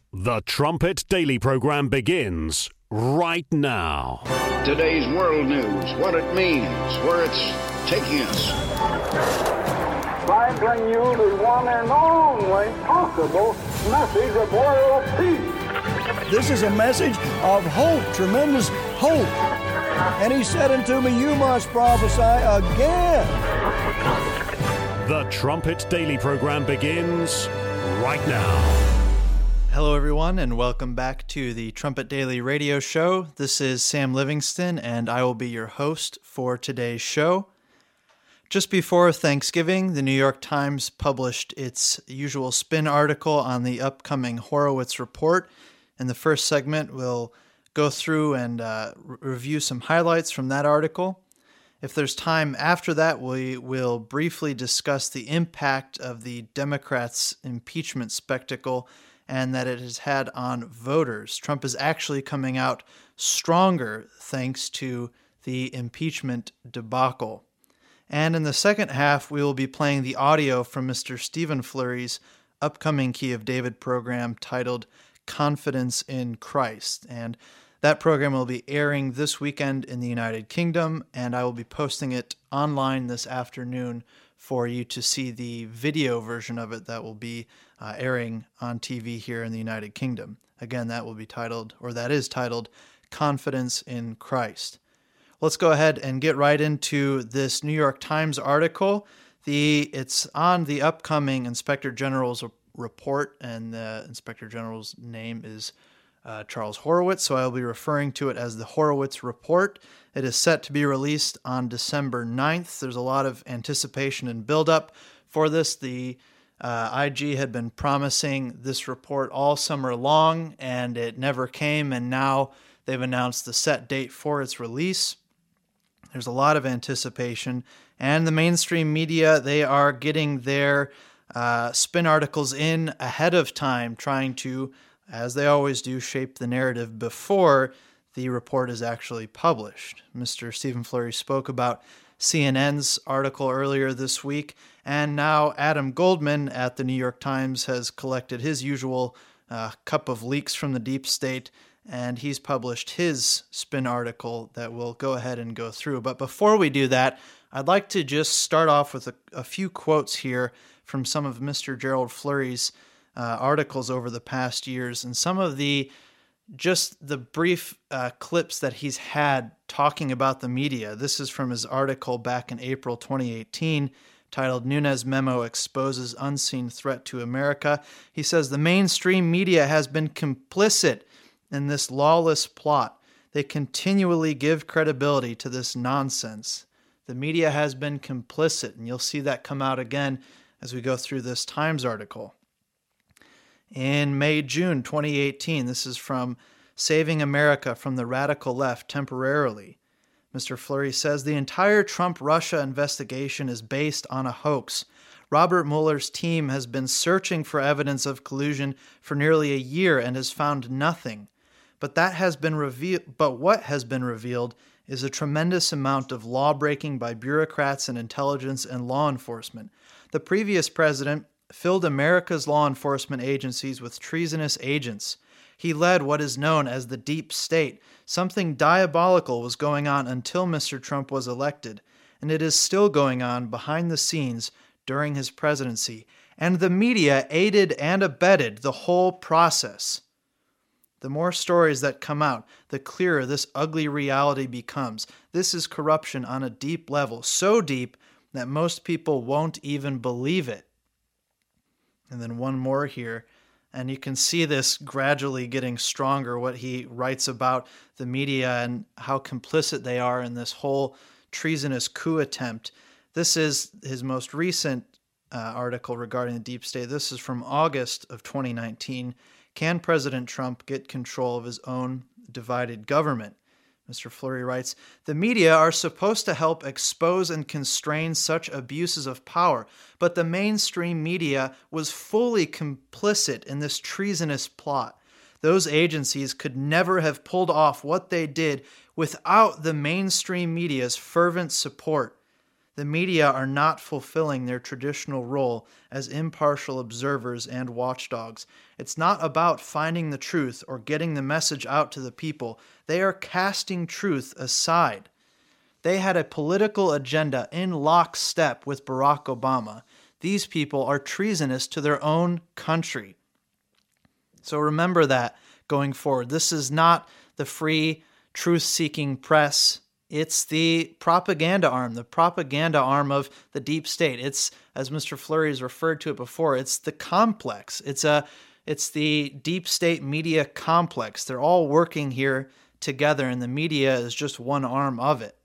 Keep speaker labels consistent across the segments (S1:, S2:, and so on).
S1: The Trumpet Daily Program begins right now.
S2: Today's world news, what it means, where it's taking us.
S3: I bring you the one and only possible message of world peace.
S4: This is a message of hope, tremendous hope. And he said unto me, you must prophesy again.
S1: The Trumpet Daily Program begins right now.
S5: Hello, everyone, and welcome back to the Trumpet Daily Radio Show. This is Sam Livingston, and I will be your host for today's show. Just before Thanksgiving, the New York Times published its usual spin article on the upcoming Horowitz Report. In the first segment, we'll go through and review some highlights from that article. If there's time after that, we will briefly discuss the impact of the Democrats' impeachment spectacle and that it has had on voters. Trump is actually coming out stronger thanks to the impeachment debacle. And in the second half, we will be playing the audio from Mr. Stephen Flurry's upcoming Key of David program titled Confidence in Christ. And that program will be airing this weekend in the United Kingdom, and I will be posting it online this afternoon for you to see the video version of it that will be airing on TV here in the United Kingdom. Again, that is titled Confidence in Christ. Let's go ahead and get right into this New York Times article. It's on the upcoming Inspector General's report, and the Inspector General's name is Charles Horowitz, so I'll be referring to it as the Horowitz Report. It is set to be released on December 9th. There's a lot of anticipation and buildup for this. The IG had been promising this report all summer long, and it never came, and now they've announced the set date for its release. There's a lot of anticipation, and the mainstream media, they are getting their spin articles in ahead of time, trying to, as they always do, shape the narrative before the report is actually published. Mr. Stephen Flurry spoke about CNN's article earlier this week, and now Adam Goldman at the New York Times has collected his usual cup of leaks from the deep state, and he's published his spin article that we'll go ahead and go through. But before we do that, I'd like to just start off with a few quotes here from some of Mr. Gerald Flurry's articles over the past years, and some of the brief clips that he's had talking about the media. This is from his article back in April 2018 titled Nunes Memo Exposes Unseen Threat to America. He says the mainstream media has been complicit in this lawless plot. They continually give credibility to this nonsense. The media has been complicit, and you'll see that come out again as we go through this Times article. In June 2018, this is from Saving America from the Radical Left Temporarily. Mr. Flurry says the entire Trump-Russia investigation is based on a hoax. Robert Mueller's team has been searching for evidence of collusion for nearly a year and has found nothing. But what has been revealed is a tremendous amount of law-breaking by bureaucrats and intelligence and law enforcement. The previous president filled America's law enforcement agencies with treasonous agents. He led what is known as the deep state. Something diabolical was going on until Mr. Trump was elected, and it is still going on behind the scenes during his presidency. And the media aided and abetted the whole process. The more stories that come out, the clearer this ugly reality becomes. This is corruption on a deep level, so deep that most people won't even believe it. And then one more here, and you can see this gradually getting stronger, what he writes about the media and how complicit they are in this whole treasonous coup attempt. This is his most recent article regarding the deep state. This is from August of 2019. Can President Trump get control of his own divided government? Mr. Flurry writes, the media are supposed to help expose and constrain such abuses of power, but the mainstream media was fully complicit in this treasonous plot. Those agencies could never have pulled off what they did without the mainstream media's fervent support. The media are not fulfilling their traditional role as impartial observers and watchdogs. It's not about finding the truth or getting the message out to the people. They are casting truth aside. They had a political agenda in lockstep with Barack Obama. These people are treasonous to their own country. So remember that going forward. This is not the free, truth-seeking press. It's the propaganda arm of the deep state. It's, as Mr. Fleury has referred to it before, it's the complex. It's the deep state media complex. They're all working here together, and the media is just one arm of it.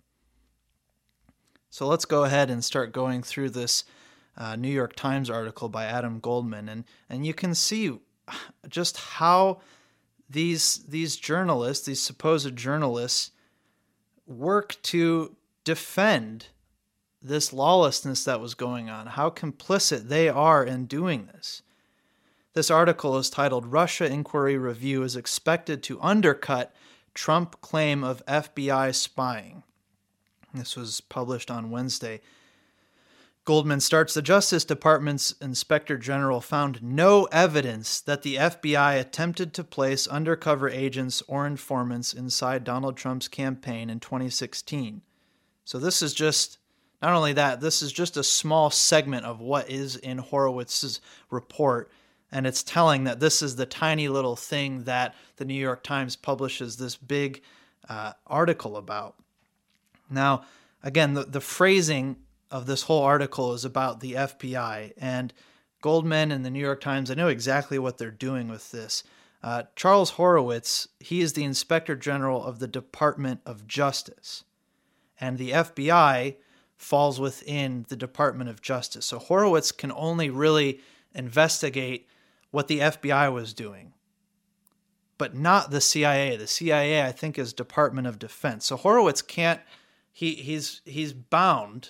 S5: So let's go ahead and start going through this New York Times article by Adam Goldman, and you can see just how these journalists, these supposed journalists, work to defend this lawlessness that was going on, how complicit they are in doing this. This article is titled, "Russia Inquiry Review is Expected to Undercut Trump Claim of FBI Spying." This was published on Wednesday. Goldman starts, the Justice Department's Inspector General found no evidence that the FBI attempted to place undercover agents or informants inside Donald Trump's campaign in 2016. So this is just, not only that, this is just a small segment of what is in Horowitz's report, and it's telling that this is the tiny little thing that the New York Times publishes this big article about. Now, again, the phrasing of this whole article is about the FBI, and Goldman and the New York Times, I know exactly what they're doing with this. Charles Horowitz, he is the Inspector General of the Department of Justice, and the FBI falls within the Department of Justice. So Horowitz can only really investigate what the FBI was doing, but not the CIA. The CIA, I think, is Department of Defense. So Horowitz can't, he's bound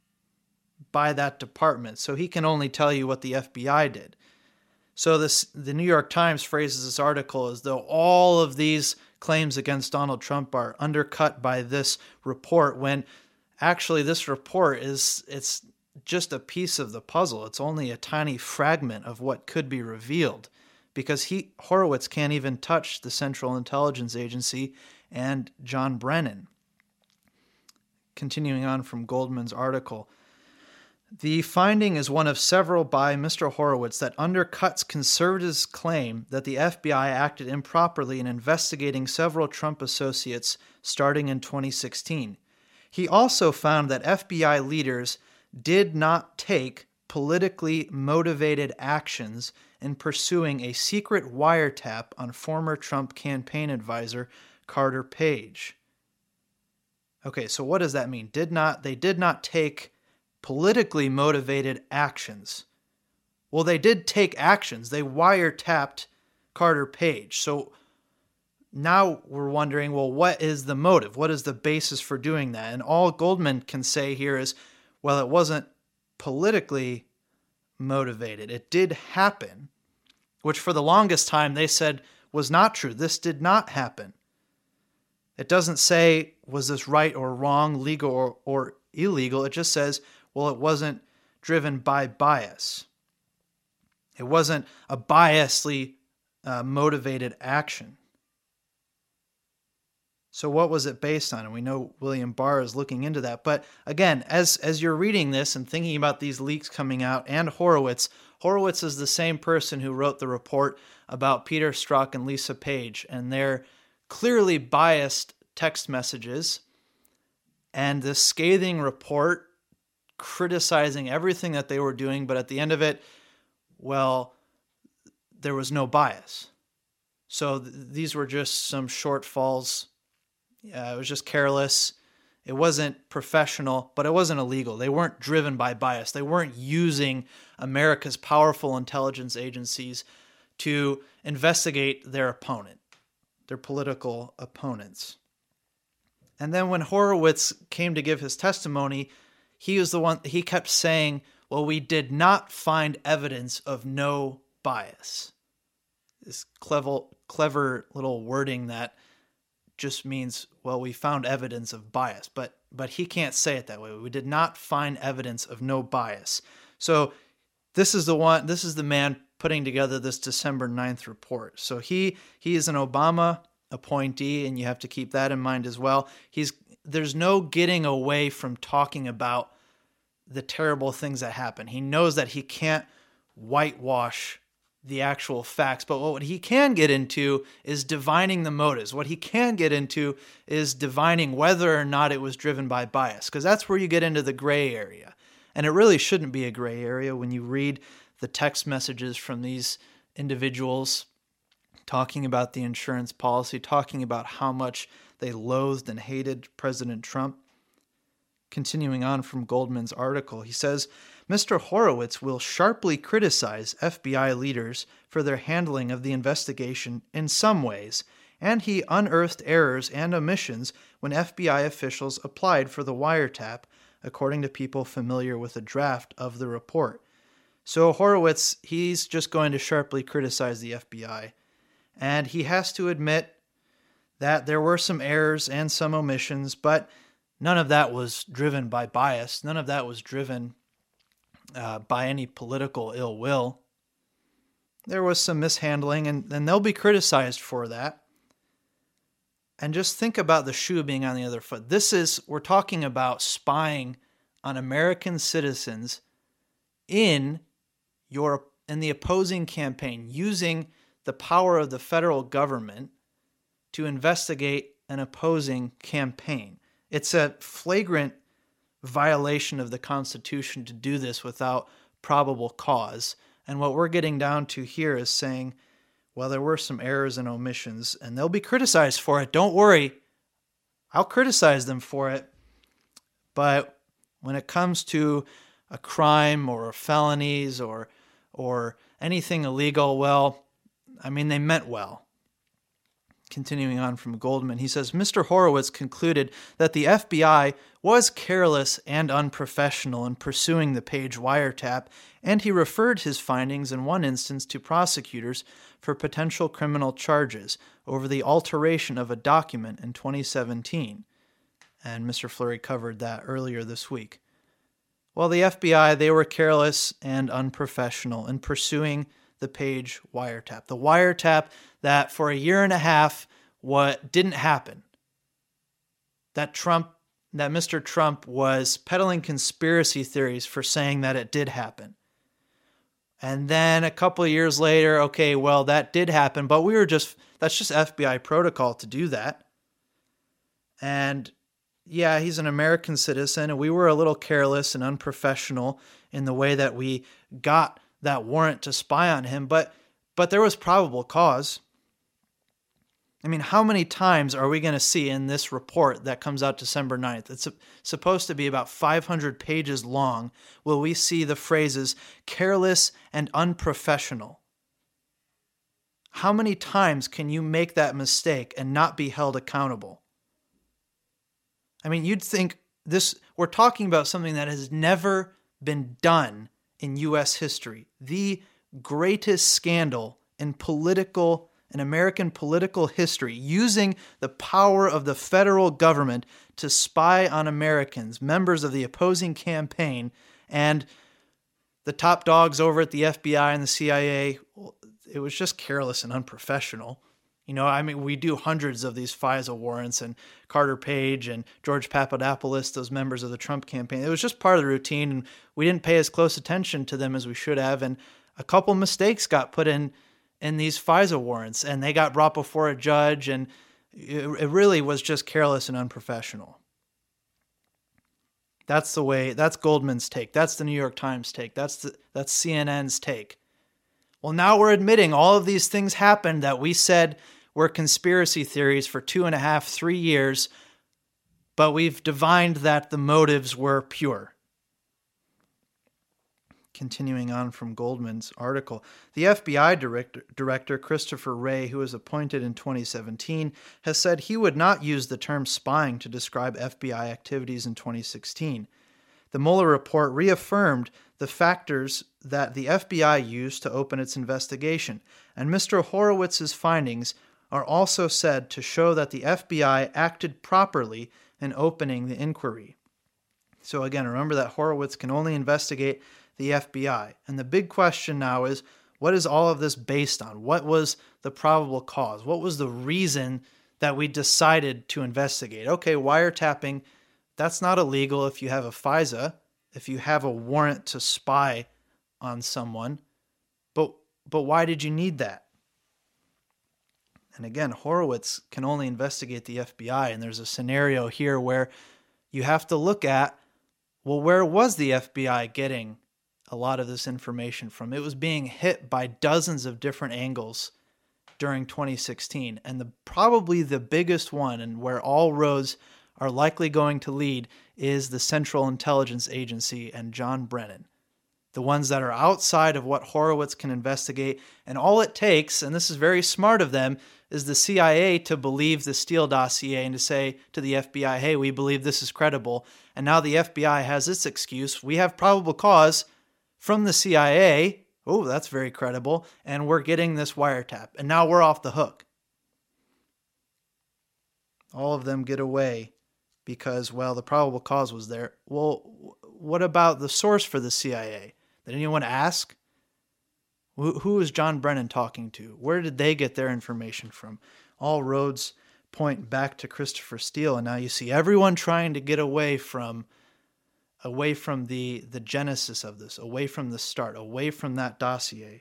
S5: by that department, so he can only tell you what the FBI did. So the New York Times phrases this article as though all of these claims against Donald Trump are undercut by this report, when actually this report it's just a piece of the puzzle. It's only a tiny fragment of what could be revealed, because Horowitz can't even touch the Central Intelligence Agency and John Brennan. Continuing on from Goldman's article, the finding is one of several by Mr. Horowitz that undercuts conservatives' claim that the FBI acted improperly in investigating several Trump associates starting in 2016. He also found that FBI leaders did not take politically motivated actions in pursuing a secret wiretap on former Trump campaign advisor Carter Page. Okay, so what does that mean? They did not take politically motivated actions. Well, they did take actions. They wiretapped Carter Page. So now we're wondering, well, what is the motive? What is the basis for doing that? And all Goldman can say here is, well, it wasn't politically motivated. It did happen, which for the longest time they said was not true. This did not happen. It doesn't say, was this right or wrong, legal or illegal. It just says, well, it wasn't driven by bias. It wasn't a biasly motivated action. So what was it based on? And we know William Barr is looking into that. But again, as you're reading this and thinking about these leaks coming out, and Horowitz is the same person who wrote the report about Peter Strzok and Lisa Page and their clearly biased text messages, and this scathing report criticizing everything that they were doing, but at the end of it, well, there was no bias. So these were just some shortfalls. It was just careless. It wasn't professional, but it wasn't illegal. They weren't driven by bias. They weren't using America's powerful intelligence agencies to investigate their opponent, their political opponents. And then when Horowitz came to give his testimony, he was the one, he kept saying, well, we did not find evidence of no bias. This clever little wording that just means, well, we found evidence of bias, but he can't say it that way. We did not find evidence of no bias. So this is the man putting together this December 9th report. So he is an Obama appointee, and you have to keep that in mind as well. There's no getting away from talking about the terrible things that happen. He knows that he can't whitewash the actual facts, but what he can get into is divining the motives. What he can get into is divining whether or not it was driven by bias, because that's where you get into the gray area. And it really shouldn't be a gray area when you read the text messages from these individuals talking about the insurance policy, talking about how much they loathed and hated President Trump. Continuing on from Goldman's article, he says, Mr. Horowitz will sharply criticize FBI leaders for their handling of the investigation in some ways, and he unearthed errors and omissions when FBI officials applied for the wiretap, according to people familiar with a draft of the report. So Horowitz, he's just going to sharply criticize the FBI, and he has to admit that there were some errors and some omissions, but none of that was driven by bias. None of that was driven by any political ill will. There was some mishandling, and they'll be criticized for that. And just think about the shoe being on the other foot. We're talking about spying on American citizens in the opposing campaign, using the power of the federal government to investigate an opposing campaign. It's a flagrant violation of the Constitution to do this without probable cause. And what we're getting down to here is saying, well, there were some errors and omissions, and they'll be criticized for it. Don't worry. I'll criticize them for it. But when it comes to a crime or felonies or anything illegal, well, I mean, they meant well. Continuing on from Goldman, he says, Mr. Horowitz concluded that the FBI was careless and unprofessional in pursuing the Page wiretap, and he referred his findings in one instance to prosecutors for potential criminal charges over the alteration of a document in 2017. And Mr. Fleury covered that earlier this week. Well, the FBI, they were careless and unprofessional in pursuing the Page wiretap. The wiretap that for a year and a half what didn't happen. That Mr. Trump was peddling conspiracy theories for saying that it did happen. And then a couple of years later, okay, well, that did happen, but that's just FBI protocol to do that. And yeah, he's an American citizen, and we were a little careless and unprofessional in the way that we got that warrant to spy on him, but there was probable cause. I mean, how many times are we going to see in this report that comes out December 9th? It's supposed to be about 500 pages long. Will we see the phrases careless and unprofessional? How many times can you make that mistake and not be held accountable? I mean, you'd think we're talking about something that has never been done in U.S. history. The greatest scandal in American political history, using the power of the federal government to spy on Americans, members of the opposing campaign, and the top dogs over at the FBI and the CIA. It was just careless and unprofessional. You know, I mean, we do hundreds of these FISA warrants, and Carter Page and George Papadopoulos, those members of the Trump campaign. It was just part of the routine, and we didn't pay as close attention to them as we should have. And a couple mistakes got put in these FISA warrants, and they got brought before a judge, and it really was just careless and unprofessional. That's Goldman's take. That's the New York Times take. That's CNN's take. Well, now we're admitting all of these things happened that we said were conspiracy theories for 2.5, 3 years, but we've divined that the motives were pure. Continuing on from Goldman's article, the FBI director Christopher Wray, who was appointed in 2017, has said he would not use the term spying to describe FBI activities in 2016. The Mueller report reaffirmed the factors that the FBI used to open its investigation, and Mr. Horowitz's findings are also said to show that the FBI acted properly in opening the inquiry. So again, remember that Horowitz can only investigate the FBI. And the big question now is, what is all of this based on? What was the probable cause? What was the reason that we decided to investigate? Okay, wiretapping, that's not illegal if you have a FISA, if you have a warrant to spy on someone. But why did you need that? And again, Horowitz can only investigate the FBI, and there's a scenario here where you have to look at, well, where was the FBI getting a lot of this information from? It was being hit by dozens of different angles during 2016, and probably the biggest one, and where all roads are likely going to lead, is the Central Intelligence Agency and John Brennan. The ones that are outside of what Horowitz can investigate. And all it takes, and this is very smart of them, is the CIA to believe the Steele dossier and to say to the FBI, hey, we believe this is credible. And now the FBI has its excuse. We have probable cause from the CIA. Oh, that's very credible. And we're getting this wiretap. And now we're off the hook. All of them get away because, well, the probable cause was there. Well, what about the source for the CIA? Did anyone ask? Who is John Brennan talking to? Where did they get their information from? All roads point back to Christopher Steele, and now you see everyone trying to get away from the genesis of this, away from the start, away from that dossier.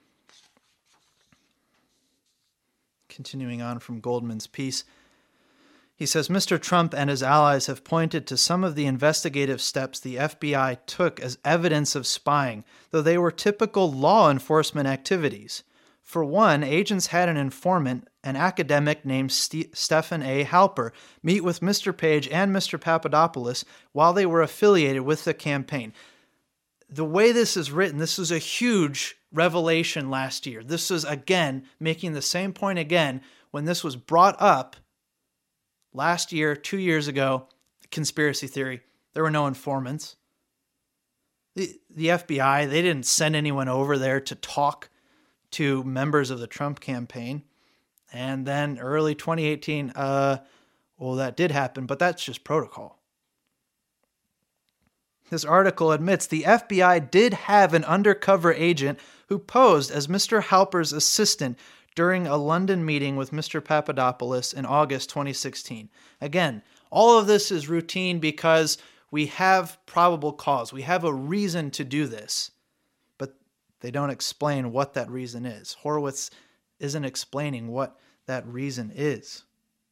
S5: Continuing on from Goldman's piece, he says, Mr. Trump and his allies have pointed to some of the investigative steps the FBI took as evidence of spying, though they were typical law enforcement activities. For one, agents had an informant, an academic named Stephen A. Halper, meet with Mr. Page and Mr. Papadopoulos while they were affiliated with the campaign. The way this is written, this was a huge revelation last year. This is, again, making the same point again when this was brought up last year, 2 years ago, conspiracy theory. There were no informants. The FBI, they didn't send anyone over there to talk to members of the Trump campaign. And then early 2018, well, that did happen, but that's just protocol. This article admits the FBI did have an undercover agent who posed as Mr. Halper's assistant during a London meeting with Mr. Papadopoulos in August 2016. Again, all of this is routine because we have probable cause. We have a reason to do this, but they don't explain what that reason is. Horowitz isn't explaining what that reason is.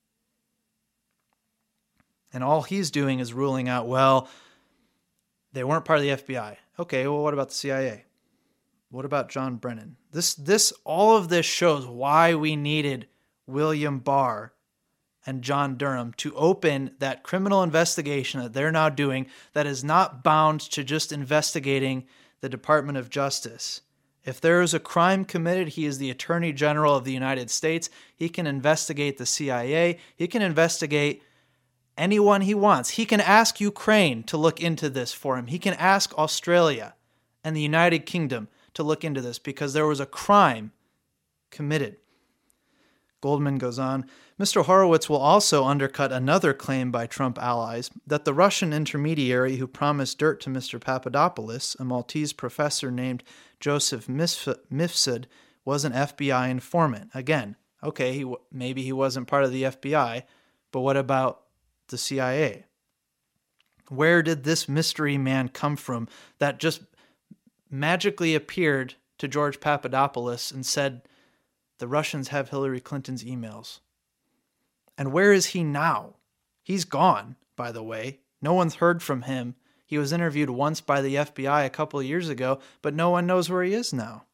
S5: And all he's doing is ruling out, well, they weren't part of the FBI. Okay, well, what about the CIA? What about John Brennan? All of this shows why we needed William Barr and John Durham to open that criminal investigation that they're now doing that is not bound to just investigating the Department of Justice. If there is a crime committed, he is the Attorney General of the United States. He can investigate the CIA. He can investigate anyone he wants. He can ask Ukraine to look into this for him. He can ask Australia and the United Kingdom to look into this because there was a crime committed. Goldman goes on, Mr. Horowitz will also undercut another claim by Trump allies that the Russian intermediary who promised dirt to Mr. Papadopoulos, a Maltese professor named Joseph Mifsud, was an FBI informant. Again, okay, maybe he wasn't part of the FBI, but what about the CIA? Where did this mystery man come from that just magically appeared to George Papadopoulos and said, the Russians have Hillary Clinton's emails? And where is he now? He's gone, by the way. No one's heard from him. He was interviewed once by the FBI a couple of years ago, but no one knows where he is now.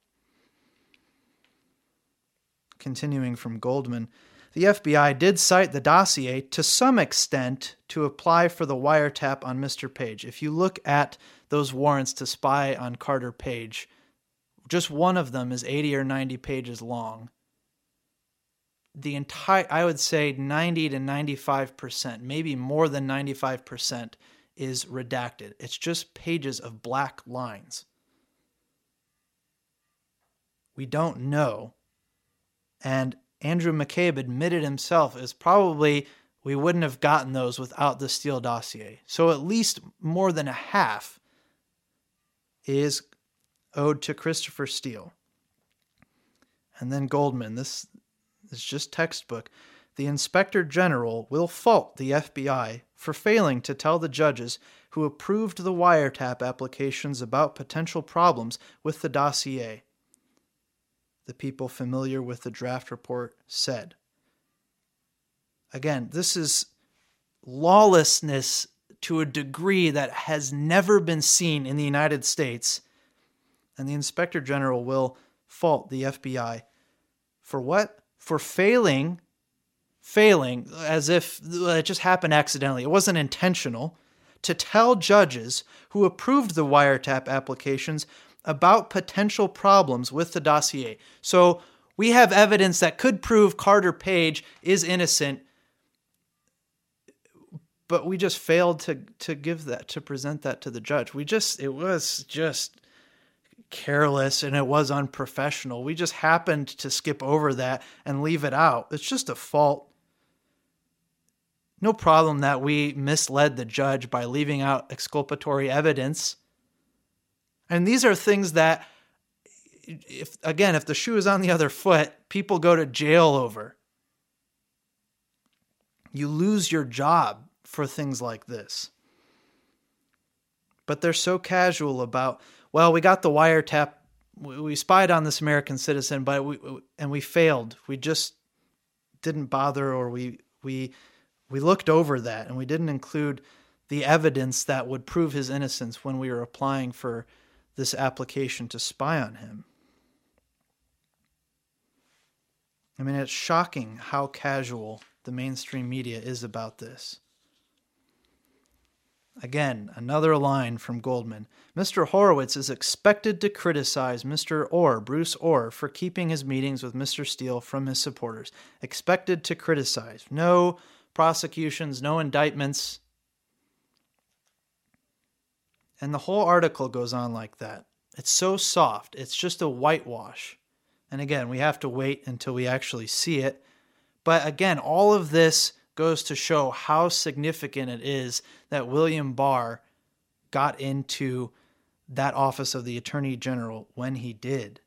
S5: Continuing from Goldman, the FBI did cite the dossier to some extent to apply for the wiretap on Mr. Page. If you look at those warrants to spy on Carter Page, just one of them is 80 or 90 pages long. The entire, I would say 90 to 95%, maybe more than 95%, is redacted. It's just pages of black lines. We don't know. And Andrew McCabe admitted himself is probably we wouldn't have gotten those without the Steele dossier. So at least more than a half is owed to Christopher Steele. And then Goldman, this is just textbook. The Inspector General will fault the FBI for failing to tell the judges who approved the wiretap applications about potential problems with the dossier. The people familiar with the draft report said. Again, this is lawlessness to a degree that has never been seen in the United States. And the Inspector General will fault the FBI for what? For failing as if it just happened accidentally. It wasn't intentional to tell judges who approved the wiretap applications about potential problems with the dossier. So we have evidence that could prove Carter Page is innocent, but we just failed to give that, to present that to the judge. It was just careless and it was unprofessional. We just happened to skip over that and leave it out. It's just a fault. No problem that we misled the judge by leaving out exculpatory evidence. And these are things that, if the shoe is on the other foot, people go to jail over. You lose your job for things like this. But they're so casual about, well, we got the wiretap, we spied on this American citizen, but we failed. We just didn't bother, or we looked over that and we didn't include the evidence that would prove his innocence when we were applying for this application to spy on him. I mean, it's shocking how casual the mainstream media is about this. Again, another line from Goldman. Mr. Horowitz is expected to criticize Mr. Orr, Bruce Orr, for keeping his meetings with Mr. Steele from his supporters. Expected to criticize. No prosecutions, no indictments. And the whole article goes on like that. It's so soft. It's just a whitewash. And again, we have to wait until we actually see it. But again, all of this goes to show how significant it is that William Barr got into that office of the Attorney General when he did.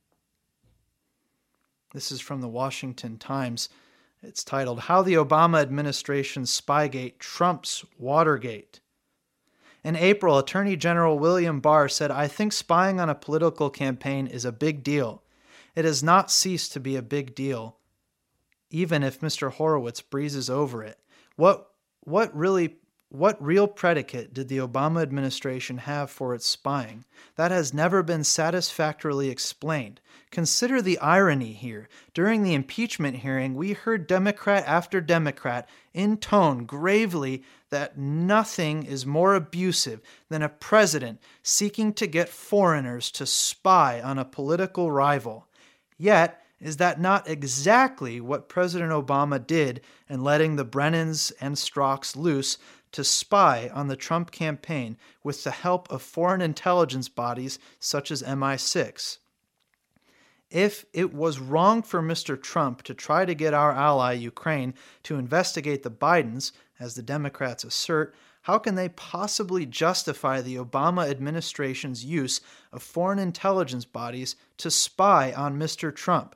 S5: This is from the Washington Times. It's titled, How the Obama Administration's Spygate Trumps Watergate. In April, Attorney General William Barr said, I think spying on a political campaign is a big deal. It has not ceased to be a big deal, even if Mr. Horowitz breezes over it. What real predicate did the Obama administration have for its spying? That has never been satisfactorily explained. Consider the irony here. During the impeachment hearing, we heard Democrat after Democrat intone gravely that nothing is more abusive than a president seeking to get foreigners to spy on a political rival. Yet, is that not exactly what President Obama did in letting the Brennans and Strzoks loose to spy on the Trump campaign with the help of foreign intelligence bodies such as MI6? If it was wrong for Mr. Trump to try to get our ally Ukraine to investigate the Bidens, as the Democrats assert, how can they possibly justify the Obama administration's use of foreign intelligence bodies to spy on Mr. Trump?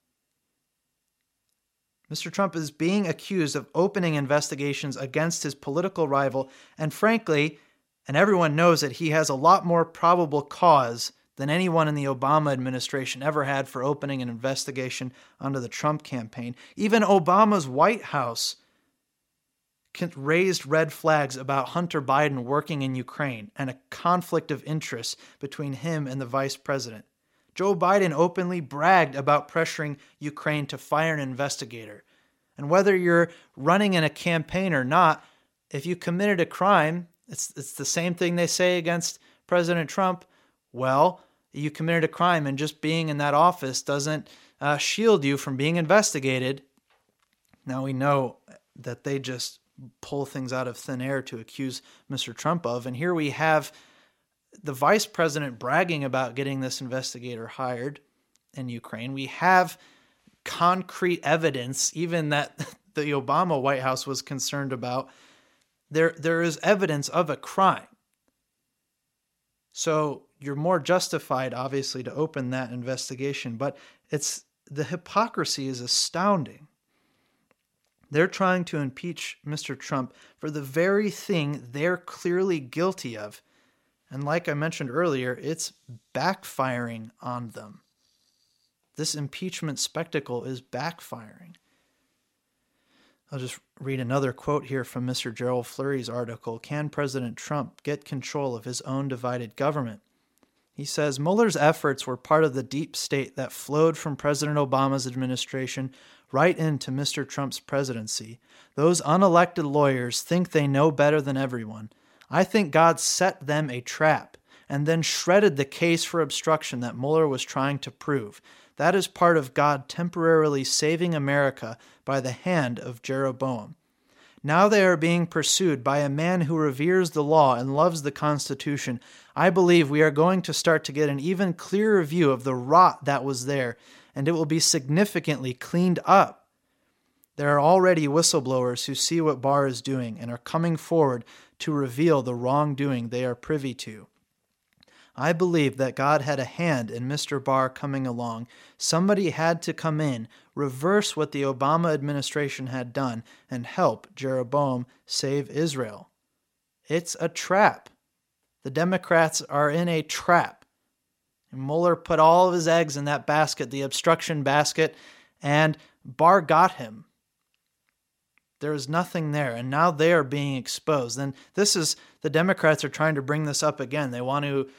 S5: Mr. Trump is being accused of opening investigations against his political rival, and frankly, and everyone knows that he has a lot more probable cause than anyone in the Obama administration ever had for opening an investigation onto the Trump campaign. Even Obama's White House raised red flags about Hunter Biden working in Ukraine and a conflict of interest between him and the vice president. Joe Biden openly bragged about pressuring Ukraine to fire an investigator. And whether you're running in a campaign or not, if you committed a crime, it's the same thing they say against President Trump. Well, you committed a crime, and just being in that office doesn't shield you from being investigated. Now we know that they just pull things out of thin air to accuse Mr. Trump of. And here we have the vice president bragging about getting this investigator hired in Ukraine. We have concrete evidence, even that the Obama White House was concerned about. There is evidence of a crime. So you're more justified, obviously, to open that investigation. But the hypocrisy is astounding. They're trying to impeach Mr. Trump for the very thing they're clearly guilty of. And like I mentioned earlier, it's backfiring on them. This impeachment spectacle is backfiring. I'll just read another quote here from Mr. Gerald Flurry's article, Can President Trump Get Control of His Own Divided Government? He says, Mueller's efforts were part of the deep state that flowed from President Obama's administration right into Mr. Trump's presidency. Those unelected lawyers think they know better than everyone. I think God set them a trap and then shredded the case for obstruction that Mueller was trying to prove. That is part of God temporarily saving America by the hand of Jeroboam. Now they are being pursued by a man who reveres the law and loves the Constitution. I believe we are going to start to get an even clearer view of the rot that was there, and it will be significantly cleaned up. There are already whistleblowers who see what Barr is doing and are coming forward to reveal the wrongdoing they are privy to. I believe that God had a hand in Mr. Barr coming along. Somebody had to come in, reverse what the Obama administration had done, and help Jeroboam save Israel. It's a trap. The Democrats are in a trap. And Mueller put all of his eggs in that basket, the obstruction basket, and Barr got him. There is nothing there, and now they are being exposed. And the Democrats are trying to bring this up again. They want to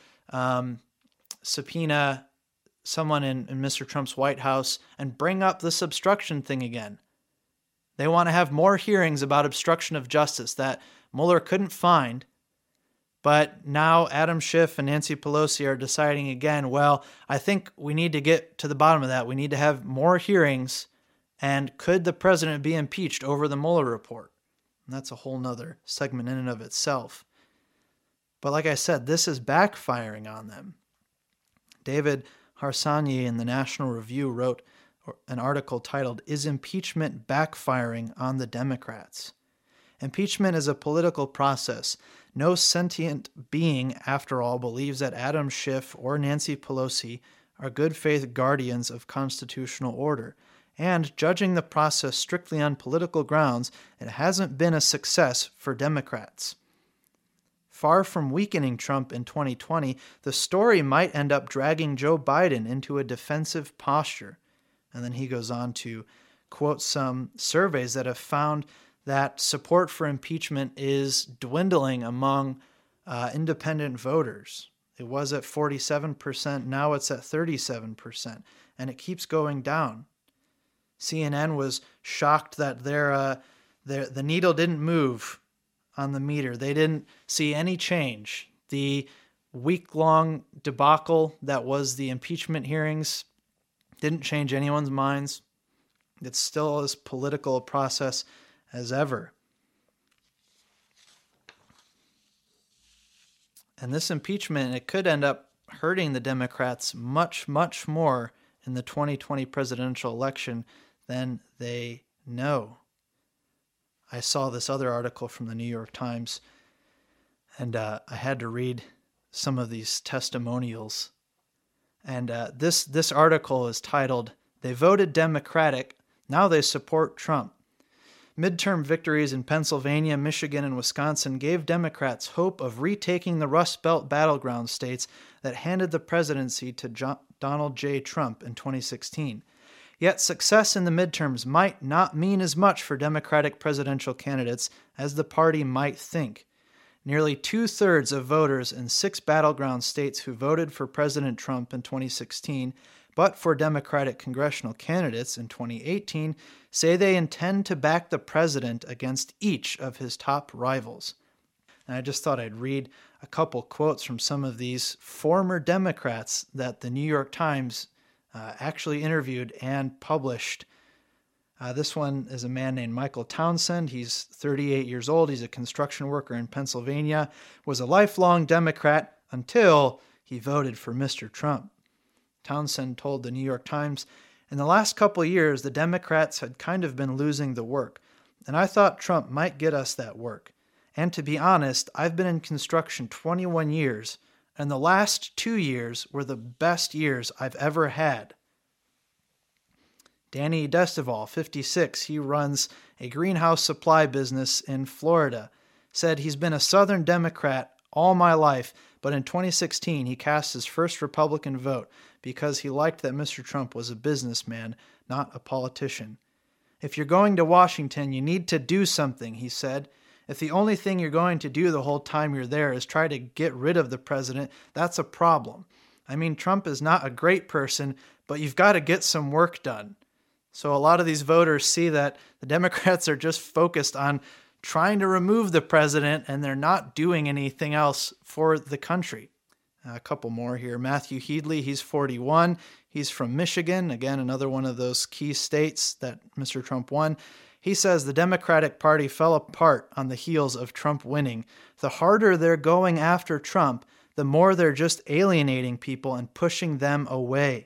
S5: subpoena someone in Mr. Trump's White House and bring up this obstruction thing again. They want to have more hearings about obstruction of justice that Mueller couldn't find. But now Adam Schiff and Nancy Pelosi are deciding again, well, I think we need to get to the bottom of that. We need to have more hearings. And could the president be impeached over the Mueller report? And that's a whole nother segment in and of itself. But like I said, this is backfiring on them. David Harsanyi in the National Review wrote an article titled, Is Impeachment Backfiring on the Democrats? Impeachment is a political process. No sentient being, after all, believes that Adam Schiff or Nancy Pelosi are good faith guardians of constitutional order. And judging the process strictly on political grounds, it hasn't been a success for Democrats. Far from weakening Trump in 2020, the story might end up dragging Joe Biden into a defensive posture. And then he goes on to quote some surveys that have found that support for impeachment is dwindling among independent voters. It was at 47%, now it's at 37%, and it keeps going down. CNN was shocked that the needle didn't move on the meter. They didn't see any change. The week-long debacle that was the impeachment hearings didn't change anyone's minds. It's still as political a process as ever. And this impeachment, it could end up hurting the Democrats much, much more in the 2020 presidential election than they know. I saw this other article from the New York Times, and I had to read some of these testimonials. And this article is titled, They Voted Democratic, Now They Support Trump. Midterm victories in Pennsylvania, Michigan, and Wisconsin gave Democrats hope of retaking the Rust Belt battleground states that handed the presidency to Donald J. Trump in 2016. Yet success in the midterms might not mean as much for Democratic presidential candidates as the party might think. Nearly 2/3 of voters in 6 battleground states who voted for President Trump in 2016, but for Democratic congressional candidates in 2018, say they intend to back the president against each of his top rivals. And I just thought I'd read a couple quotes from some of these former Democrats that the New York Times actually interviewed and published. This one is a man named Michael Townsend. He's 38 years old. He's a construction worker in Pennsylvania, was a lifelong Democrat until he voted for Mr. Trump. Townsend told the New York Times, In the last couple of years, the Democrats had kind of been losing the work, and I thought Trump might get us that work. And to be honest, I've been in construction 21 years, and the last 2 years were the best years I've ever had. Danny Destival, 56, he runs a greenhouse supply business in Florida, said he's been a Southern Democrat all my life, but in 2016 he cast his first Republican vote because he liked that Mr. Trump was a businessman, not a politician. If you're going to Washington, you need to do something, he said. If the only thing you're going to do the whole time you're there is try to get rid of the president, that's a problem. I mean, Trump is not a great person, but you've got to get some work done. So a lot of these voters see that the Democrats are just focused on trying to remove the president and they're not doing anything else for the country. A couple more here. Matthew Headley, he's 41. He's from Michigan, again, another one of those key states that Mr. Trump won. He says the Democratic Party fell apart on the heels of Trump winning. The harder they're going after Trump, the more they're just alienating people and pushing them away.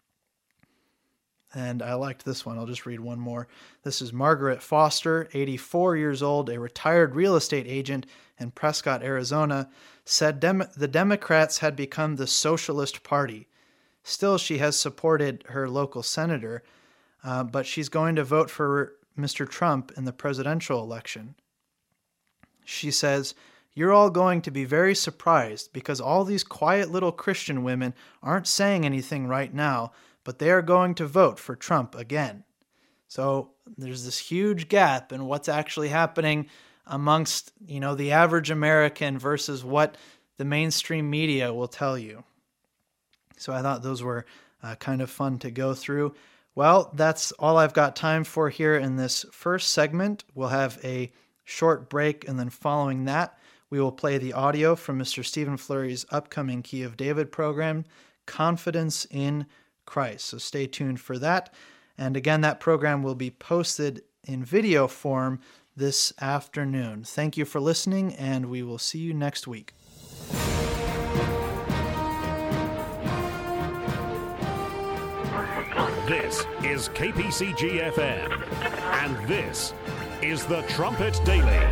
S5: And I liked this one. I'll just read one more. This is Margaret Foster, 84 years old, a retired real estate agent in Prescott, Arizona, said the Democrats had become the Socialist Party. Still, she has supported her local senator, but she's going to vote for Mr. Trump in the presidential election. She says, "You're all going to be very surprised because all these quiet little Christian women aren't saying anything right now, but they are going to vote for Trump again." So there's this huge gap in what's actually happening amongst, the average American versus what the mainstream media will tell you. So I thought those were kind of fun to go through. Well, that's all I've got time for here in this first segment. We'll have a short break, and then following that, we will play the audio from Mr. Stephen Flurry's upcoming Key of David program, Confidence in Christ. So stay tuned for that. And again, that program will be posted in video form this afternoon. Thank you for listening, and we will see you next week.
S1: This is KPCG-FM, and this is the Trumpet Daily.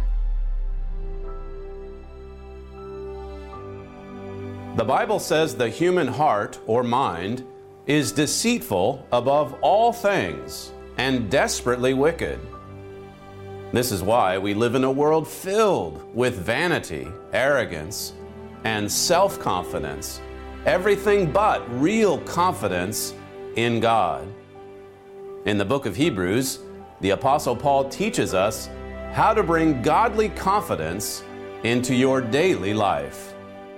S6: The Bible says the human heart, or mind, is deceitful above all things and desperately wicked. This is why we live in a world filled with vanity, arrogance, and self-confidence, everything but real confidence in God. In the book of Hebrews, the Apostle Paul teaches us how to bring godly confidence into your daily life.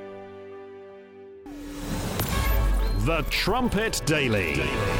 S1: The Trumpet Daily.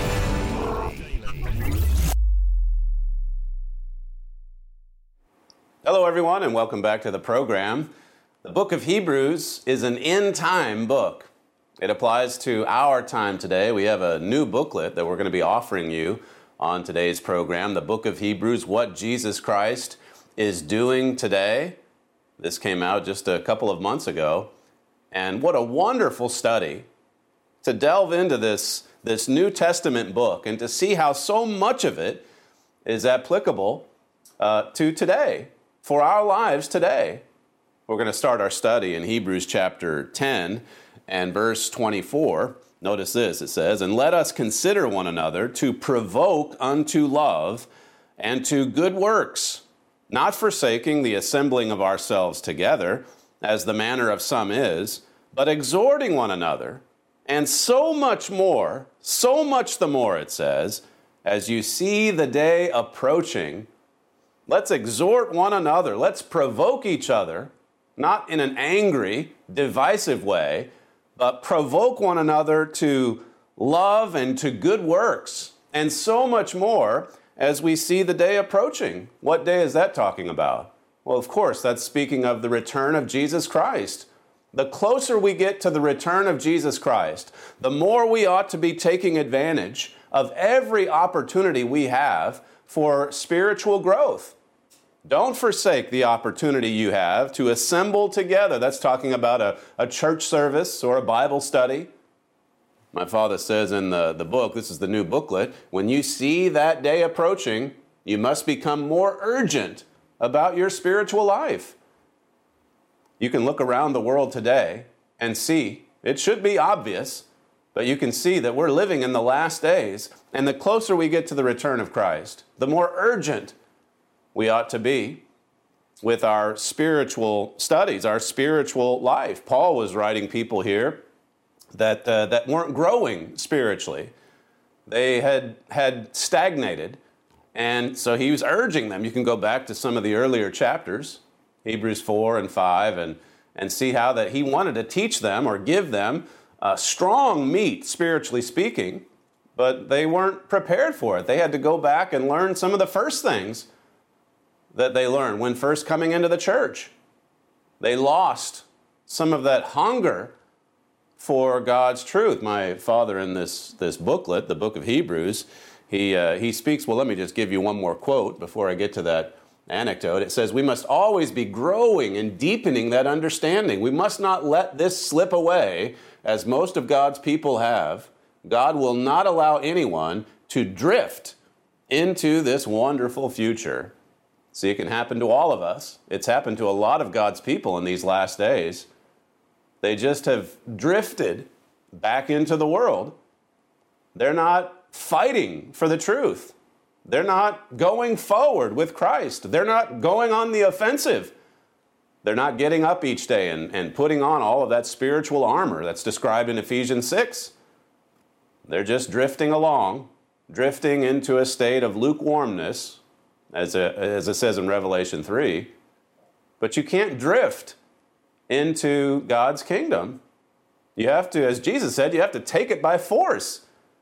S6: Hello, everyone, and welcome back to the program. The book of Hebrews is an end-time book. It applies to our time today. We have a new booklet that we're going to be offering you on today's program, the book of Hebrews, What Jesus Christ is Doing Today. This came out just a couple of months ago, and what a wonderful study to delve into this New Testament book and to see how so much of it is applicable to today, for our lives today. We're going to start our study in Hebrews chapter 10 and verse 24. Notice this, it says, "And let us consider one another to provoke unto love and to good works, not forsaking the assembling of ourselves together, as the manner of some is, but exhorting one another, and so much the more, it says, as you see the day approaching." Let's exhort one another. Let's provoke each other, not in an angry, divisive way, but provoke one another to love and to good works, and so much more as we see the day approaching. What day is that talking about? Well, of course, that's speaking of the return of Jesus Christ. The closer we get to the return of Jesus Christ, the more we ought to be taking advantage of every opportunity we have for spiritual growth. Don't forsake the opportunity you have to assemble together. That's talking about a church service or a Bible study. My father says in the book, this is the new booklet, when you see that day approaching, you must become more urgent about your spiritual life. You can look around the world today and see, it should be obvious, but you can see that we're living in the last days, and the closer we get to the return of Christ, the more urgent we ought to be with our spiritual studies, our spiritual life. Paul was writing people here that weren't growing spiritually. They had stagnated, and so he was urging them. You can go back to some of the earlier chapters, Hebrews 4 and 5, and see how that he wanted to teach them or give them strong meat, spiritually speaking, but they weren't prepared for it. They had to go back and learn some of the first things that they learned when first coming into the church. They lost some of that hunger for God's truth. My father in this booklet, the book of Hebrews, he speaks, well, let me just give you one more quote before I get to that anecdote. It says, we must always be growing and deepening that understanding. We must not let this slip away, as most of God's people have. God will not allow anyone to drift into this wonderful future. See, it can happen to all of us. It's happened to a lot of God's people in these last days. They just have drifted back into the world. They're not fighting for the truth. They're not going forward with Christ. They're not going on the offensive. They're not getting up each day and putting on all of that spiritual armor that's described in Ephesians 6. They're just drifting along, drifting into a state of lukewarmness, as it says in Revelation 3. But you can't drift into God's kingdom. You have to, as Jesus said, you have to take it by force.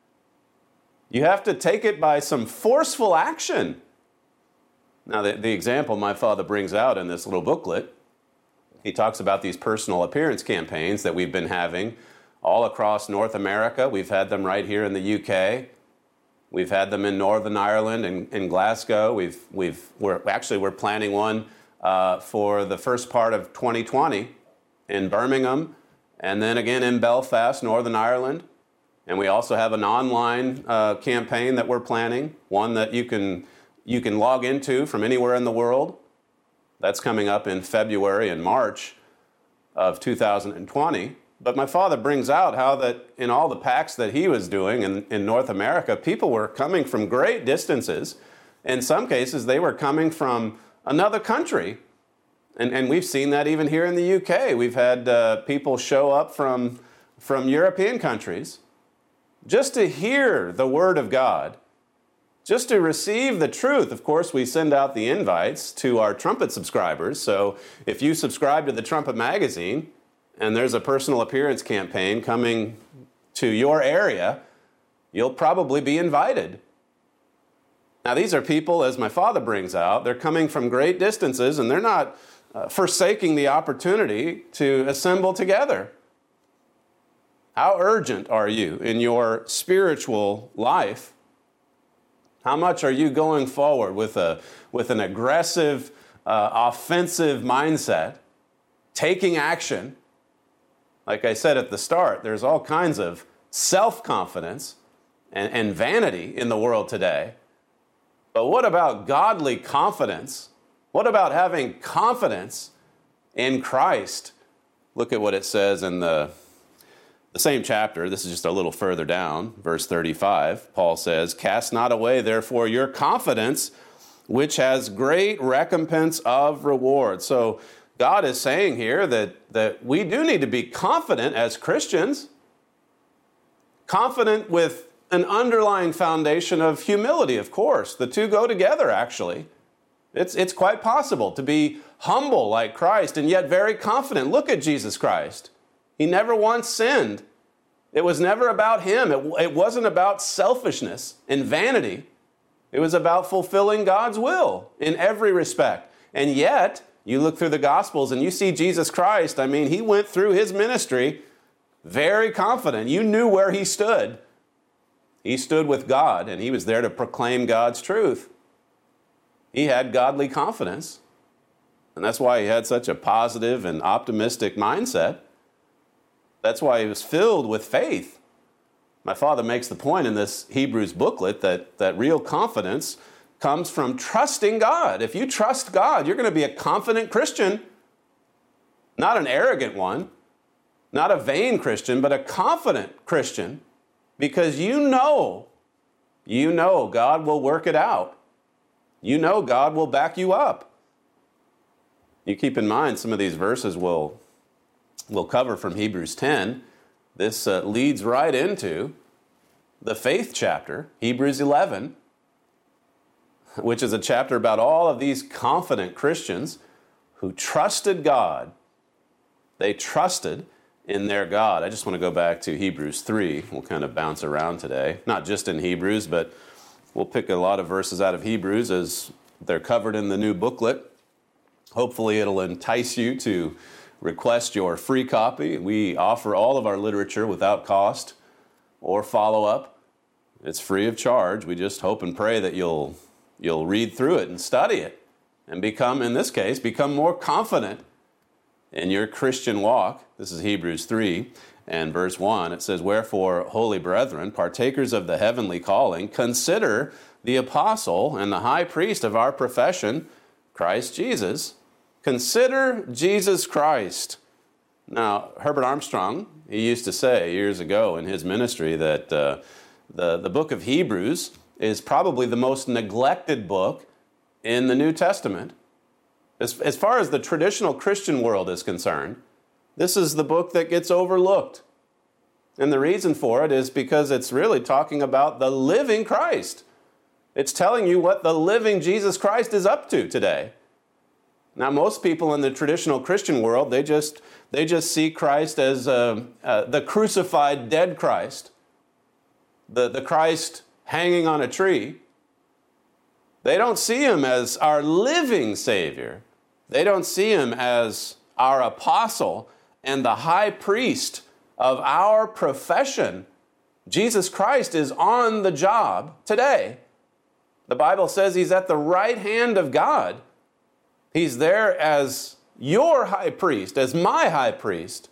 S6: You have to take it by some forceful action. Now, the example my father brings out in this little booklet, he talks about these personal appearance campaigns that we've been having all across North America. We've had them right here in the UK. We've had them in Northern Ireland and in Glasgow. We're planning one for the first part of 2020 in Birmingham, and then again in Belfast, Northern Ireland. And we also have an online campaign that we're planning, one that you can log into from anywhere in the world. That's coming up in February and March of 2020. But my father brings out how that in all the packs that he was doing in North America, people were coming from great distances. In some cases, they were coming from another country. And we've seen that even here in the UK. We've had people show up from European countries just to hear the Word of God, just to receive the truth. Of course, we send out the invites to our Trumpet subscribers. So if you subscribe to the Trumpet magazine and there's a personal appearance campaign coming to your area, you'll probably be invited. Now, these are people, as my father brings out, they're coming from great distances, and they're not forsaking the opportunity to assemble together. How urgent are you in your spiritual life? How much are you going forward with an aggressive, offensive mindset, taking action? Like I said at the start, there's all kinds of self-confidence and vanity in the world today. But what about godly confidence? What about having confidence in Christ? Look at what it says in the same chapter. This is just a little further down, verse 35. Paul says, "Cast not away, therefore, your confidence, which has great recompense of reward." So God is saying here that we do need to be confident as Christians, confident with an underlying foundation of humility, of course. The two go together, actually. It's quite possible to be humble like Christ and yet very confident. Look at Jesus Christ. He never once sinned. It was never about him. It wasn't about selfishness and vanity. It was about fulfilling God's will in every respect. And yet, you look through the Gospels and you see Jesus Christ. I mean, he went through his ministry very confident. You knew where he stood. He stood with God, and he was there to proclaim God's truth. He had godly confidence, and that's why he had such a positive and optimistic mindset. That's why he was filled with faith. My father makes the point in this Hebrews booklet that real confidence comes from trusting God. If you trust God, you're going to be a confident Christian, not an arrogant one, not a vain Christian, but a confident Christian, because you know God will work it out. You know God will back you up. You keep in mind some of these verses we'll cover from Hebrews 10. This leads right into the faith chapter, Hebrews 11, which is a chapter about all of these confident Christians who trusted God. They trusted in their God. I just want to go back to Hebrews 3. We'll kind of bounce around today, not just in Hebrews, but we'll pick a lot of verses out of Hebrews as they're covered in the new booklet. Hopefully it'll entice you to request your free copy. We offer all of our literature without cost or follow-up. It's free of charge. We just hope and pray that you'll read through it and study it and in this case, become more confident in your Christian walk. This is Hebrews 3 and verse 1. It says, "Wherefore, holy brethren, partakers of the heavenly calling, consider the apostle and the high priest of our profession, Christ Jesus." Consider Jesus Christ. Now, Herbert Armstrong, he used to say years ago in his ministry that the book of Hebrews is probably the most neglected book in the New Testament. As far as the traditional Christian world is concerned, this is the book that gets overlooked. And the reason for it is because it's really talking about the living Christ. It's telling you what the living Jesus Christ is up to today. Now, most people in the traditional Christian world, they just see Christ as the crucified dead Christ, the Christ hanging on a tree. They don't see him as our living Savior. They don't see him as our apostle and the high priest of our profession. Jesus Christ is on the job today. The Bible says he's at the right hand of God. He's there as your high priest, as my high priest.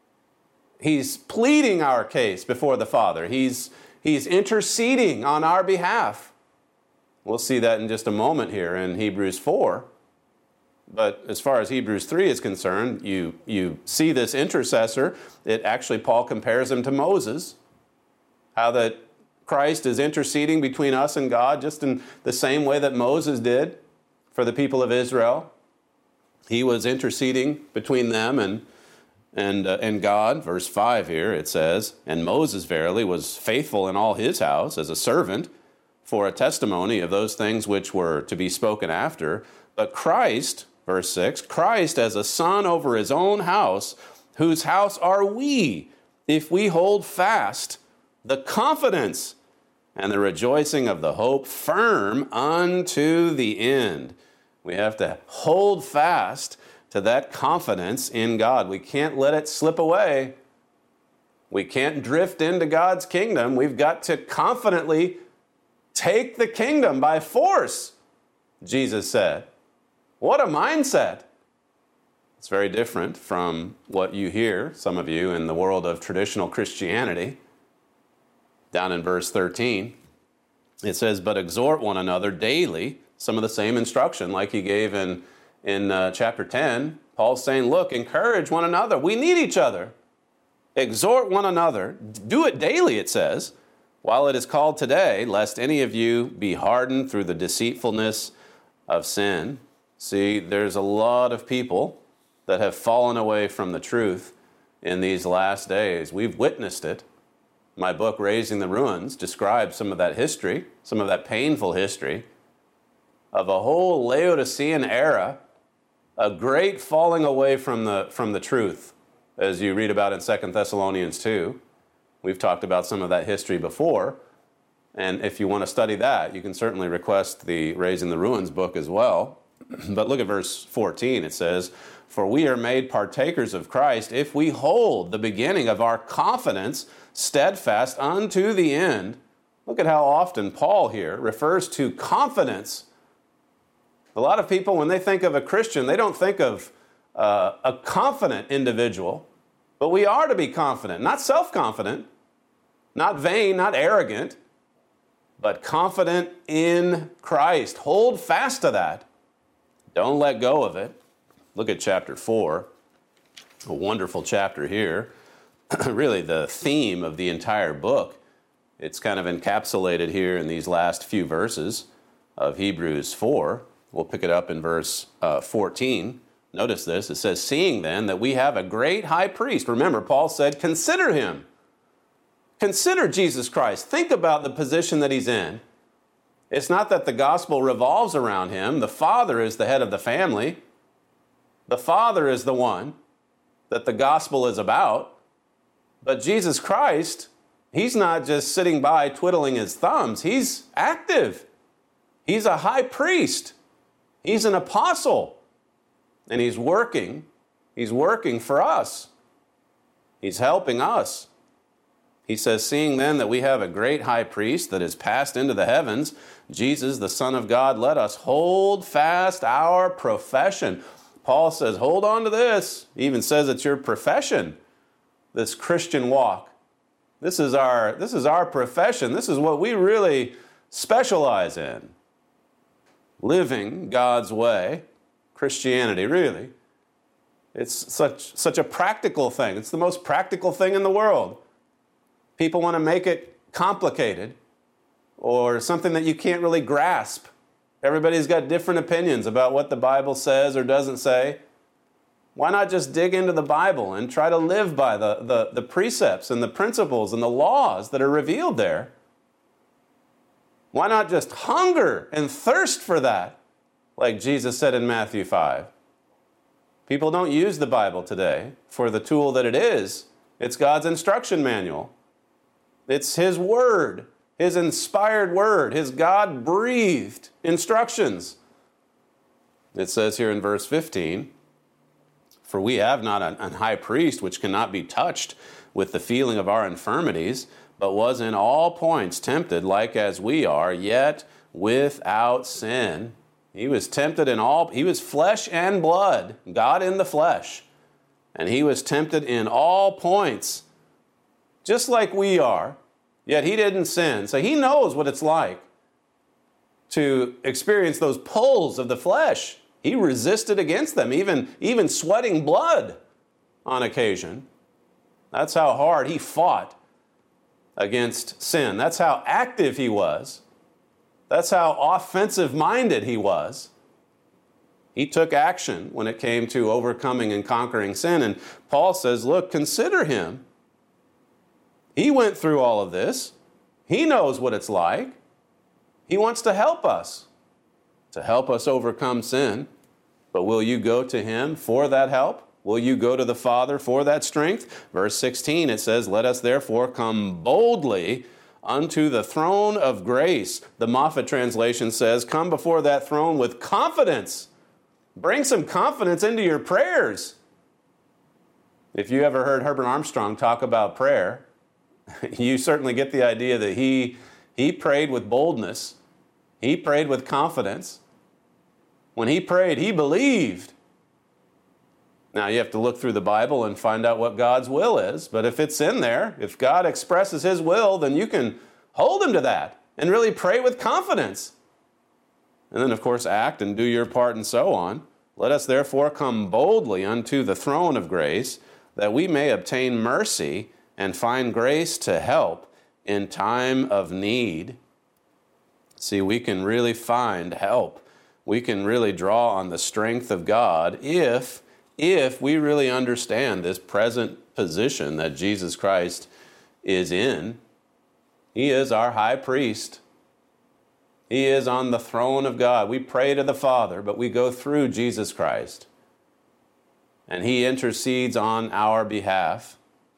S6: He's pleading our case before the Father. He's interceding on our behalf. We'll see that in just a moment here in Hebrews 4. But as far as Hebrews 3 is concerned, you see this intercessor. Paul compares him to Moses. How that Christ is interceding between us and God just in the same way that Moses did for the people of Israel. He was interceding between them and God. Verse 5 here, it says, "And Moses verily was faithful in all his house as a servant for a testimony of those things which were to be spoken after. But Christ," verse 6, "Christ as a son over his own house, whose house are we, if we hold fast the confidence and the rejoicing of the hope firm unto the end." We have to hold fast to that confidence in God. We can't let it slip away. We can't drift into God's kingdom. We've got to confidently take the kingdom by force, Jesus said. What a mindset. It's very different from what you hear, some of you, in the world of traditional Christianity. Down in verse 13, it says, "But exhort one another daily," some of the same instruction like he gave in chapter 10. Paul's saying, look, encourage one another. We need each other. Exhort one another. Do it daily, it says, while it is called today, lest any of you be hardened through the deceitfulness of sin. See, there's a lot of people that have fallen away from the truth in these last days. We've witnessed it. My book, Raising the Ruins, describes some of that history, some of that painful history of a whole Laodicean era, a great falling away from the truth, as you read about in 2 Thessalonians 2. We've talked about some of that history before, and if you want to study that, you can certainly request the Raising the Ruins book as well. But look at verse 14. It says, "For we are made partakers of Christ if we hold the beginning of our confidence steadfast unto the end." Look at how often Paul here refers to confidence. A lot of people, when they think of a Christian, they don't think of a confident individual. But we are to be confident, not self-confident, Not vain, not arrogant, but confident in Christ. Hold fast to that. Don't let go of it. Look at chapter 4, a wonderful chapter here. Really the theme of the entire book. It's kind of encapsulated here in these last few verses of Hebrews 4. We'll pick it up in verse 14. Notice this. It says, seeing then that we have a great high priest. Remember, Paul said, consider him. Consider Jesus Christ. Think about the position that he's in. It's not that the gospel revolves around him. The Father is the head of the family. The Father is the one that the gospel is about. But Jesus Christ, he's not just sitting by twiddling his thumbs. He's active. He's a high priest. He's an apostle. And he's working. He's working for us. He's helping us. He says, seeing then that we have a great high priest that is passed into the heavens, Jesus, the Son of God, let us hold fast our profession. Paul says, hold on to this. He even says it's your profession, this Christian walk. This is our profession. This is what we really specialize in. Living God's way. Christianity, really. It's such a practical thing. It's the most practical thing in the world. People want to make it complicated or something that you can't really grasp. Everybody's got different opinions about what the Bible says or doesn't say. Why not just dig into the Bible and try to live by the precepts and the principles and the laws that are revealed there? Why not just hunger and thirst for that, like Jesus said in Matthew 5? People don't use the Bible today for the tool that it is. It's God's instruction manual. It's His Word, His inspired Word, His God-breathed instructions. It says here in verse 15, for we have not an high priest which cannot be touched with the feeling of our infirmities, but was in all points tempted like as we are, yet without sin. He was tempted in all, he was flesh and blood, God in the flesh. And he was tempted in all points, just like we are, yet he didn't sin. So he knows what it's like to experience those pulls of the flesh. He resisted against them, even sweating blood on occasion. That's how hard he fought against sin. That's how active he was. That's how offensive-minded he was. He took action when it came to overcoming and conquering sin. And Paul says, look, consider him. He went through all of this. He knows what it's like. He wants to help us overcome sin. But will you go to him for that help? Will you go to the Father for that strength? Verse 16, it says, let us therefore come boldly unto the throne of grace. The Moffat translation says, come before that throne with confidence. Bring some confidence into your prayers. If you ever heard Herbert Armstrong talk about prayer, you certainly get the idea that he prayed with boldness. He prayed with confidence. When he prayed, he believed. Now, you have to look through the Bible and find out what God's will is. But if it's in there, if God expresses his will, then you can hold him to that and really pray with confidence. And then, of course, act and do your part and so on. Let us therefore come boldly unto the throne of grace, that we may obtain mercy and find grace to help in time of need. See, we can really find help. We can really draw on the strength of God if we really understand this present position that Jesus Christ is in. He is our high priest. He is on the throne of God. We pray to the Father, but we go through Jesus Christ. And he intercedes on our behalf.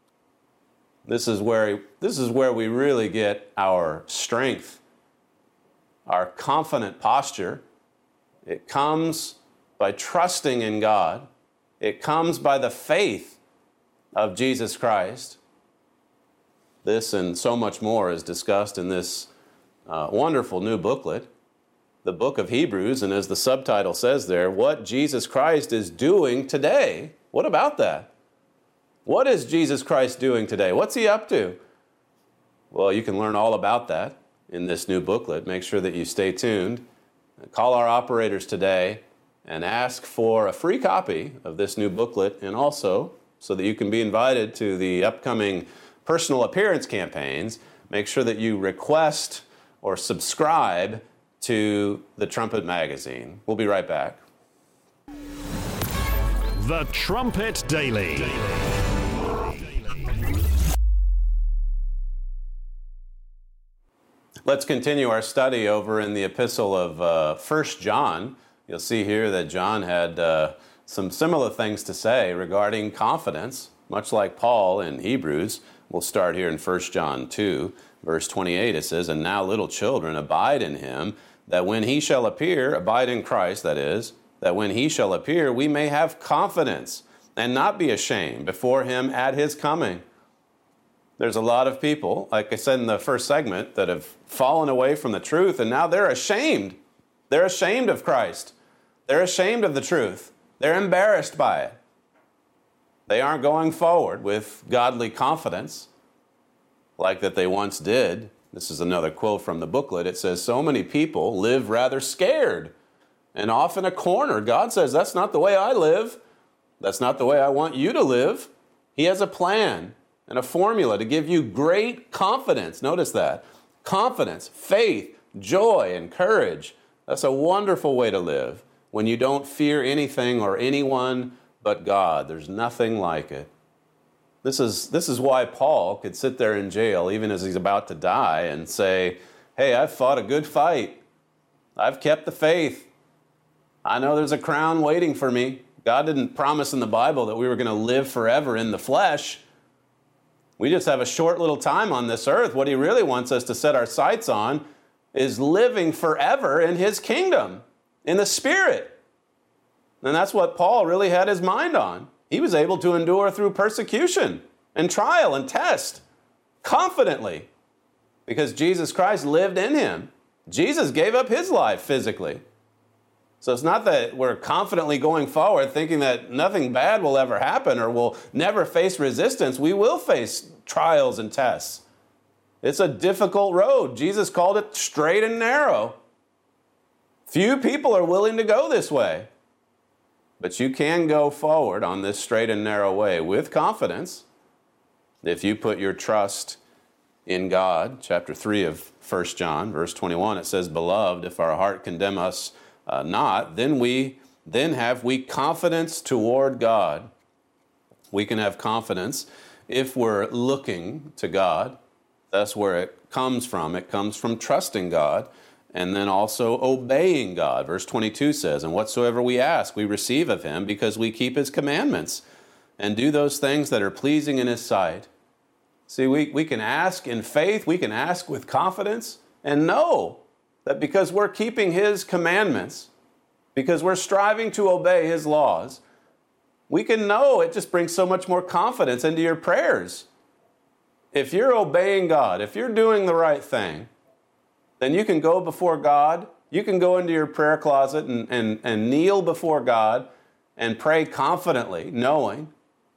S6: This is where we really get our strength, our confident posture. It comes by trusting in God. It comes by the faith of Jesus Christ. This and so much more is discussed in this wonderful new booklet, the book of Hebrews, and as the subtitle says there, what Jesus Christ is doing today. What about that? What is Jesus Christ doing today? What's he up to? Well, you can learn all about that in this new booklet. Make sure that you stay tuned. Call our operators today and ask for a free copy of this new booklet, and also so that you can be invited to the upcoming personal appearance campaigns, make sure that you request or subscribe to the Trumpet Magazine. We'll be right back.
S1: The Trumpet Daily.
S6: Let's continue our study over in the epistle of 1 John. You'll see here that John had some similar things to say regarding confidence, much like Paul in Hebrews. We'll start here in 1 John 2, verse 28. It says, "And now, little children, abide in him, that when he shall appear," abide in Christ, that is, "that when he shall appear, we may have confidence and not be ashamed before him at his coming." There's a lot of people, like I said in the first segment, that have fallen away from the truth, and now they're ashamed. They're ashamed of Christ. They're ashamed of the truth. They're embarrassed by it. They aren't going forward with godly confidence like that they once did. This is another quote from the booklet. It says, "So many people live rather scared and off in a corner." God says, that's not the way I live. That's not the way I want you to live. He has a plan and a formula to give you great confidence. Notice that. Confidence, faith, joy, and courage. That's a wonderful way to live when you don't fear anything or anyone but God. There's nothing like it. This is why Paul could sit there in jail, even as he's about to die, and say, "Hey, I've fought a good fight. I've kept the faith. I know there's a crown waiting for me." God didn't promise in the Bible that we were going to live forever in the flesh. We just have a short little time on this earth. What he really wants us to set our sights on is living forever in his kingdom, in the Spirit. And that's what Paul really had his mind on. He was able to endure through persecution and trial and test confidently because Jesus Christ lived in him. Jesus gave up his life physically. So it's not that we're confidently going forward thinking that nothing bad will ever happen or we'll never face resistance. We will face trials and tests. It's a difficult road. Jesus called it straight and narrow. Few people are willing to go this way. But you can go forward on this straight and narrow way with confidence if you put your trust in God. Chapter 3 of 1 John, verse 21, it says, "Beloved, if our heart condemn us not, then have we confidence toward God." We can have confidence if we're looking to God. That's where it comes from. It comes from trusting God and then also obeying God. Verse 22 says, "And whatsoever we ask, we receive of him, because we keep his commandments and do those things that are pleasing in his sight." See, we can ask in faith, we can ask with confidence, and know that because we're keeping his commandments, because we're striving to obey his laws, we can know it just brings so much more confidence into your prayers. If you're obeying God, if you're doing the right thing, then you can go before God, you can go into your prayer closet and kneel before God and pray confidently, knowing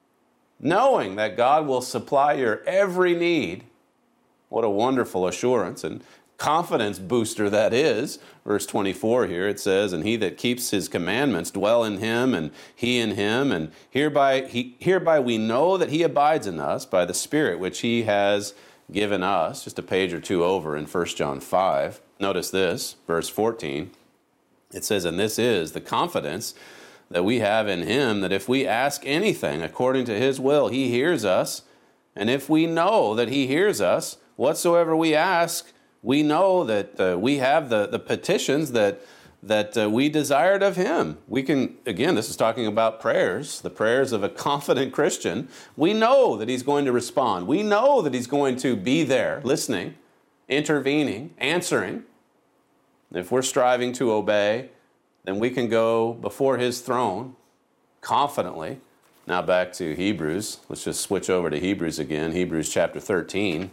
S6: that God will supply your every need. What a wonderful assurance and confidence booster that is. Verse 24 here, it says, "And he that keeps his commandments dwell in him, and he in him, and hereby we know that he abides in us by the Spirit which he has given us." Just a page or two over in 1 John 5. Notice this, verse 14. It says, "And this is the confidence that we have in him, that if we ask anything according to his will, he hears us. And if we know that he hears us, whatsoever we ask, we know that we have the petitions that we desired of him." We can, again, this is talking about prayers, the prayers of a confident Christian. We know that he's going to respond. We know that he's going to be there, listening, intervening, answering. If we're striving to obey, then we can go before his throne confidently. Now back to Hebrews. Let's just switch over to Hebrews again. Hebrews chapter 13.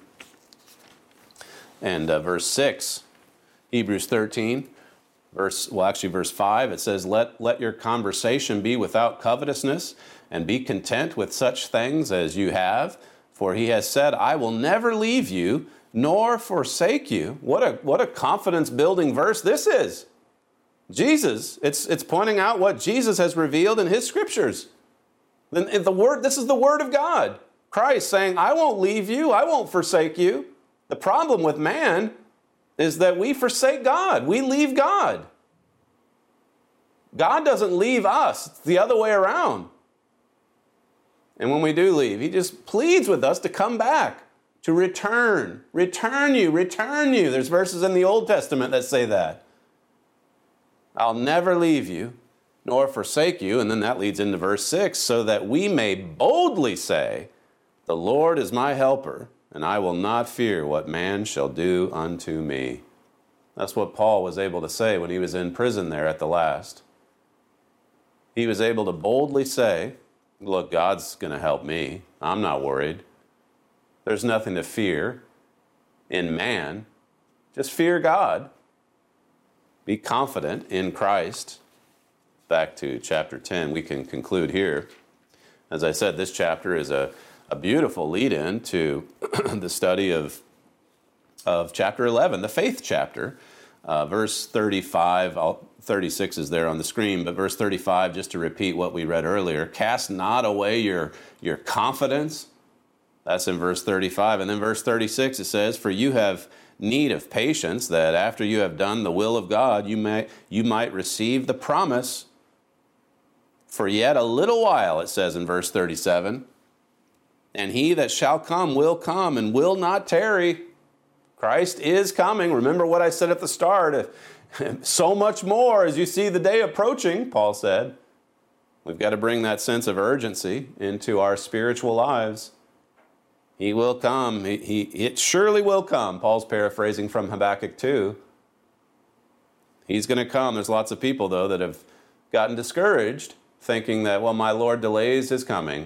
S6: And verse 6, Hebrews 13, verse 5, it says, Let your conversation be without covetousness, and be content with such things as you have. For he has said, I will never leave you nor forsake you. What a confidence-building verse this is. Jesus, it's pointing out what Jesus has revealed in his scriptures. This is the word of God. Christ saying, I won't leave you, I won't forsake you. The problem with man is that we forsake God. We leave God. God doesn't leave us. It's the other way around. And when we do leave, he just pleads with us to come back, to return. Return you. There's verses in the Old Testament that say that. I'll never leave you nor forsake you. And then that leads into verse 6, so that we may boldly say, the Lord is my helper, and I will not fear what man shall do unto me. That's what Paul was able to say when he was in prison there at the last. He was able to boldly say, look, God's going to help me. I'm not worried. There's nothing to fear in man. Just fear God. Be confident in Christ. Back to chapter 10, we can conclude here. As I said, this chapter is a beautiful lead-in to the study of chapter 11, the faith chapter. Verse 35, 36 is there on the screen, but verse 35, just to repeat what we read earlier, cast not away your confidence. That's in verse 35. And then verse 36, it says, for you have need of patience, that after you have done the will of God, you might receive the promise. For yet a little while, it says in verse 37, and he that shall come will come and will not tarry. Christ is coming. Remember what I said at the start. So much more as you see the day approaching, Paul said. We've got to bring that sense of urgency into our spiritual lives. He will come. It surely will come. Paul's paraphrasing from Habakkuk 2. He's going to come. There's lots of people, though, that have gotten discouraged, thinking that, well, my Lord delays his coming.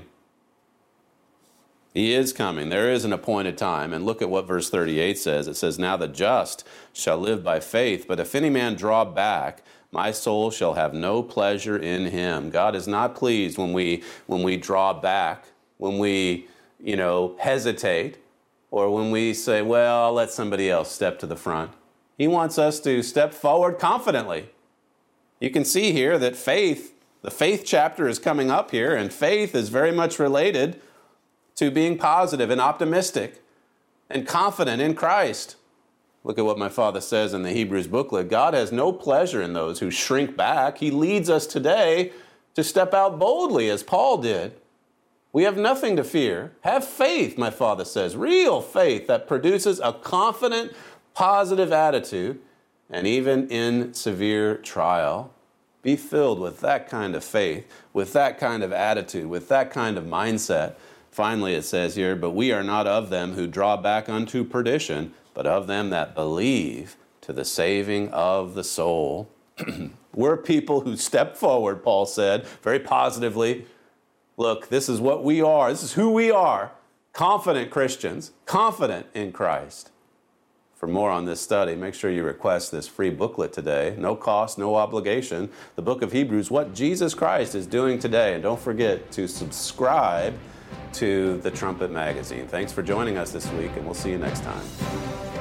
S6: He is coming. There is an appointed time. And look at what verse 38 says. It says, now the just shall live by faith, but if any man draw back, my soul shall have no pleasure in him. God is not pleased when we draw back, when we, hesitate, or when we say, well, I'll let somebody else step to the front. He wants us to step forward confidently. You can see here that the faith chapter is coming up here, and faith is very much related to being positive and optimistic and confident in Christ. Look at what my father says in the Hebrews booklet. God has no pleasure in those who shrink back. He leads us today to step out boldly as Paul did. We have nothing to fear. Have faith, my father says, real faith that produces a confident, positive attitude. And even in severe trial, be filled with that kind of faith, with that kind of attitude, with that kind of mindset. Finally, it says here, but we are not of them who draw back unto perdition, but of them that believe to the saving of the soul. We're people who step forward, Paul said, very positively. Look, this is what we are. This is who we are. Confident Christians, confident in Christ. For more on this study, make sure you request this free booklet today. No cost, no obligation. The book of Hebrews, what Jesus Christ is doing today. And don't forget to subscribe to the Trumpet Magazine. Thanks for joining us this week, and we'll see you next time.